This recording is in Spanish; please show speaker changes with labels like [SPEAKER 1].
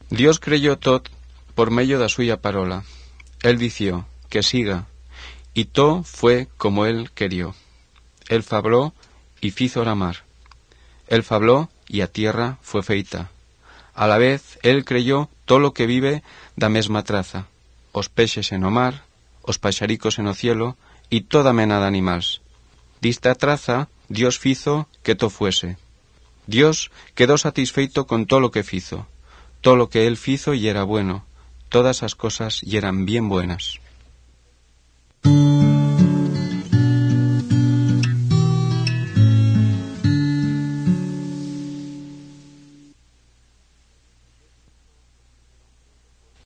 [SPEAKER 1] Dios creyó tot por medio da suya parola. Él dició que siga, y todo fue como él querió. Él fabló y fizo la mar. Él fabló y a tierra fue feita. A la vez él creyó todo lo que vive da mesma traza, os peixes en o mar, os paxaricos en o cielo y toda mena de animals. Dista traza Dios fizo que to fuese. Dios quedó satisfeito con todo lo que fizo. Todo lo que él fizo y era bueno. Todas as cosas y eran bien buenas.